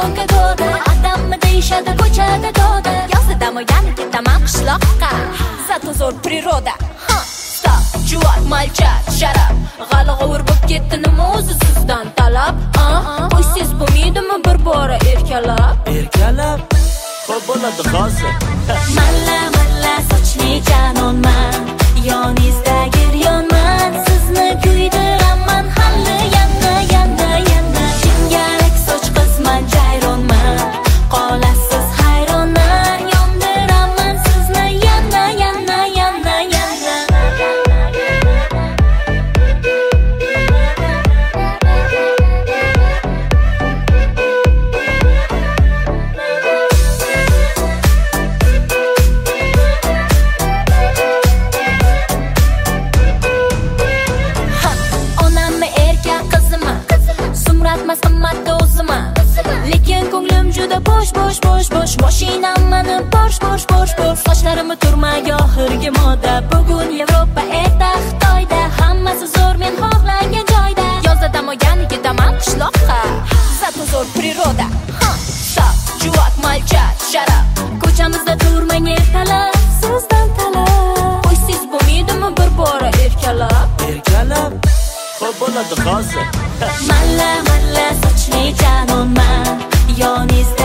ko'nka do'da odammi deyishadi ko'chada do'da yozdam yana ketaman qishloqqa zato zo'r priroda stop juvak malchak sharab g'alg'ovur bo'lib ketdi nima o'zi sizdan talab qo'ysiz bo'lmaydimi bir bora erkalab xo'p bo'ladi hozir malla malla sochli janonman yoningizdagi yonman sizni kuydiraman hali yana jingalak soch qizman jayronman qolasiz hayronman yondiraman sizni yana lekin ko'nglim juda bo'sh mashinam mani bosh sochlarimni turmagi oxirgi moda bugun Yevropa erta Xitoyda hammasi zo'r men xohlagan joyda yozda dam olgan ketaman qishloqqa zato zo'r priroda stop juvak malchak sharab ko'chamizda turmang ertalab sizdan talab qo'ysiz bo'lmaydimi bir bora erkalab xo'p bo'ladi hozir malla sochli janonman yoningiz